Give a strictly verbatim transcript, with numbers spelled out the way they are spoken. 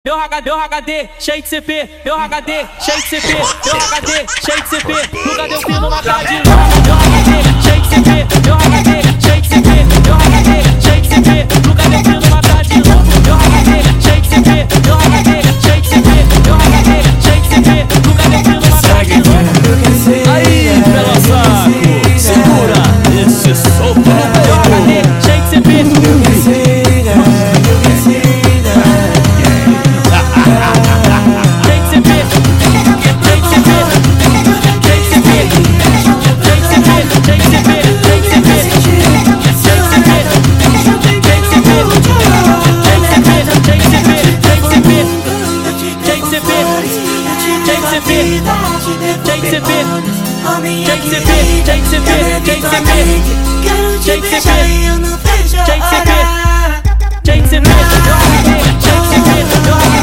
Meu H D, meu H D, cheio de C P, meu H D, cheio de C P, meu H D, cheio de C P, nunca deu fim numa tarde. Meu H D, cheio de C P, meu H D, cheio de C P, meu H D, cheio de C P, nunca deu fim numa tarde. Meu H D, cheio de C P, meu H D, cheio de C P, meu H D, cheio de C P, nunca deu fim numa tarde. Aí, pela saco, segura esse soco no peito. Meu H D, cheio de C P. Tem que ser